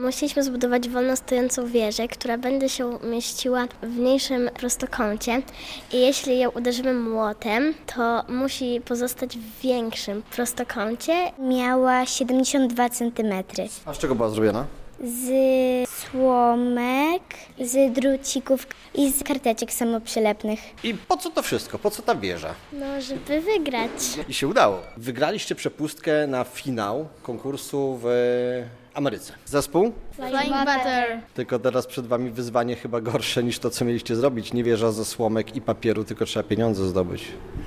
Musieliśmy zbudować wolno stojącą wieżę, która będzie się mieściła w mniejszym prostokącie i jeśli ją uderzymy młotem, to musi pozostać w większym prostokącie. Miała 72 cm. A z czego była zrobiona? Z słomek, z drucików i z karteczek samoprzylepnych. I po co to wszystko? Po co ta wieża? No, żeby wygrać. I się udało. Wygraliście przepustkę na finał konkursu w Ameryce. Zespół? Flying Butter. Tylko teraz przed wami wyzwanie chyba gorsze niż to, co mieliście zrobić. Nie wieża ze słomek i papieru, tylko trzeba pieniądze zdobyć.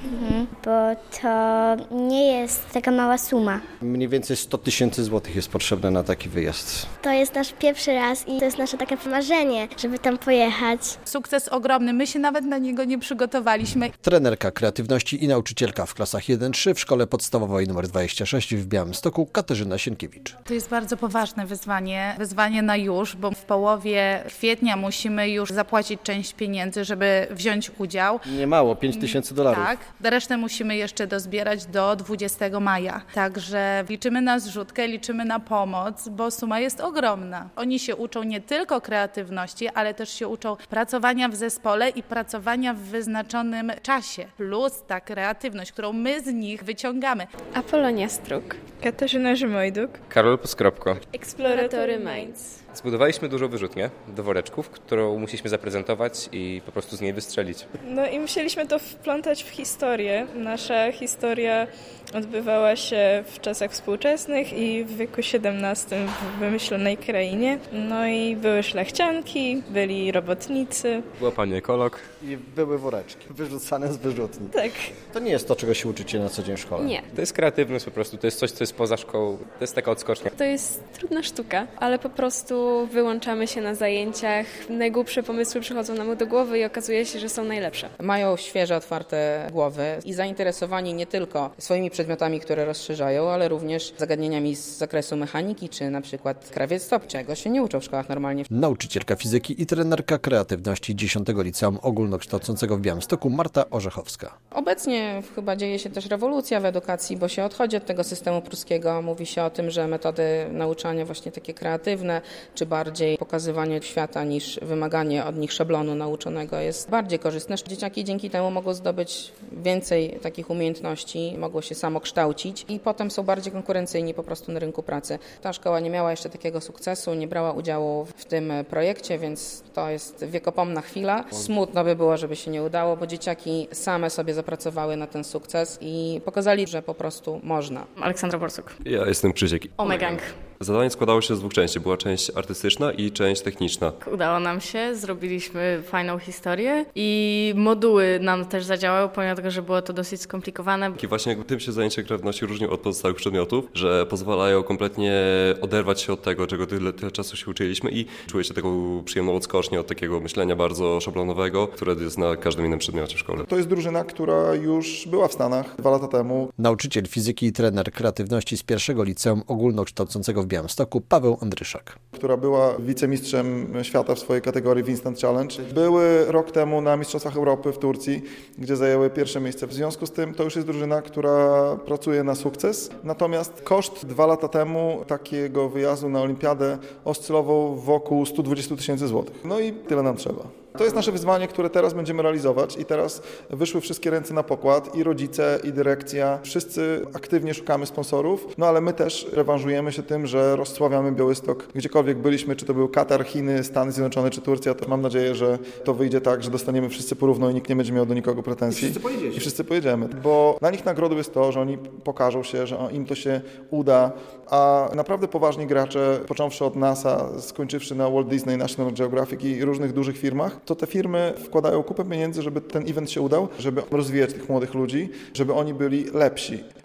Bo to nie jest taka mała suma. Mniej więcej 100 000 złotych jest potrzebne na taki wyjazd. To jest nasz pierwszy raz i to jest nasze takie marzenie, żeby tam pojechać. Sukces ogromny, my się nawet na niego nie przygotowaliśmy. Trenerka kreatywności i nauczycielka w klasach 1-3 w szkole podstawowej nr 26 w Białymstoku Katarzyna Sienkiewicz. To jest bardzo poważne wyzwanie na już, bo w połowie kwietnia musimy już zapłacić część pieniędzy, żeby wziąć udział. Nie mało, $5000. Tak, resztę musimy jeszcze dozbierać do 20 maja. Także liczymy na zrzutkę, liczymy na pomoc, bo suma jest ogromna. Oni się uczą nie tylko kreatywności, ale też się uczą pracowania w zespole i pracowania w wyznaczonym czasie. Plus ta kreatywność, którą my z nich wyciągamy. Apolonia Struk, Katarzyna Rzymojduk, Karol Poskropko. Eksploratory Minds. Zbudowaliśmy dużą wyrzutnię do woreczków, którą musieliśmy zaprezentować i po prostu z niej wystrzelić. No i musieliśmy to wplątać w historię. Nasza historia odbywała się w czasach współczesnych i w wieku XVII w wymyślonej krainie. No i były szlachcianki, byli robotnicy. Była pani ekolog. I były woreczki wyrzucane z wyrzutni. Tak. To nie jest to, czego się uczycie na co dzień w szkole. Nie. To jest kreatywność po prostu, to jest coś, co jest poza szkołą, to jest taka odskocznia. To jest trudna sztuka, ale po prostu wyłączamy się na zajęciach. Najgłupsze pomysły przychodzą nam do głowy i okazuje się, że są najlepsze. Mają świeże, otwarte głowy i zainteresowani nie tylko swoimi przedmiotami, które rozszerzają, ale również zagadnieniami z zakresu mechaniki, czy na przykład krawiectwa, czego się nie uczą w szkołach normalnie. Nauczycielka fizyki i trenerka kreatywności 10 Liceum Ogólnokształcącego w Białymstoku Marta Orzechowska. Obecnie chyba dzieje się też rewolucja w edukacji, bo się odchodzi od tego systemu pruskiego. Mówi się o tym, że metody nauczania właśnie takie kreatywne, czy bardziej pokazywanie świata niż wymaganie od nich szablonu nauczonego jest bardziej korzystne. Dzieciaki dzięki temu mogą zdobyć więcej takich umiejętności, mogą się samokształcić i potem są bardziej konkurencyjni po prostu na rynku pracy. Ta szkoła nie miała jeszcze takiego sukcesu, nie brała udziału w tym projekcie, więc to jest wiekopomna chwila. Smutno by było, żeby się nie udało, bo dzieciaki same sobie zapracowały na ten sukces i pokazali, że po prostu można. Aleksandra Borsuk. Ja jestem Krzysiek. Omegang. Zadanie składało się z dwóch części. Była część artystyczna i część techniczna. Udało nam się, zrobiliśmy fajną historię i moduły nam też zadziałały, pomimo tego, że było to dosyć skomplikowane. I właśnie tym się zajęcie kreatywności różni od pozostałych przedmiotów, że pozwalają kompletnie oderwać się od tego, czego tyle czasu się uczyliśmy i czujecie taką przyjemną odskocznię od takiego myślenia bardzo szablonowego, które jest na każdym innym przedmiocie w szkole. To jest drużyna, która już była w Stanach 2 lata temu. Nauczyciel fizyki i trener kreatywności z 1 Liceum Ogólnokształcącego w Białymstoku Paweł Andryszak. Która była wicemistrzem świata w swojej kategorii w Instant Challenge. Były rok temu na Mistrzostwach Europy w Turcji, gdzie zajęły pierwsze miejsce. W związku z tym to już jest drużyna, która pracuje na sukces. Natomiast koszt 2 lata temu takiego wyjazdu na olimpiadę oscylował wokół 120 000 złotych. No i tyle nam trzeba. To jest nasze wyzwanie, które teraz będziemy realizować i teraz wyszły wszystkie ręce na pokład i rodzice, i dyrekcja. Wszyscy aktywnie szukamy sponsorów, no ale my też rewanżujemy się tym, że rozsławiamy Białystok. Gdziekolwiek byliśmy, czy to był Katar, Chiny, Stany Zjednoczone, czy Turcja, to mam nadzieję, że to wyjdzie tak, że dostaniemy wszyscy porówno i nikt nie będzie miał do nikogo pretensji. I wszyscy pojedziemy, bo dla nich nagrodą jest to, że oni pokażą się, że im to się uda, a naprawdę poważni gracze, począwszy od NASA, skończywszy na Walt Disney, National Geographic i różnych dużych firmach, to te firmy wkładają kupę pieniędzy, żeby ten event się udał, żeby rozwijać tych młodych ludzi, żeby oni byli lepsi.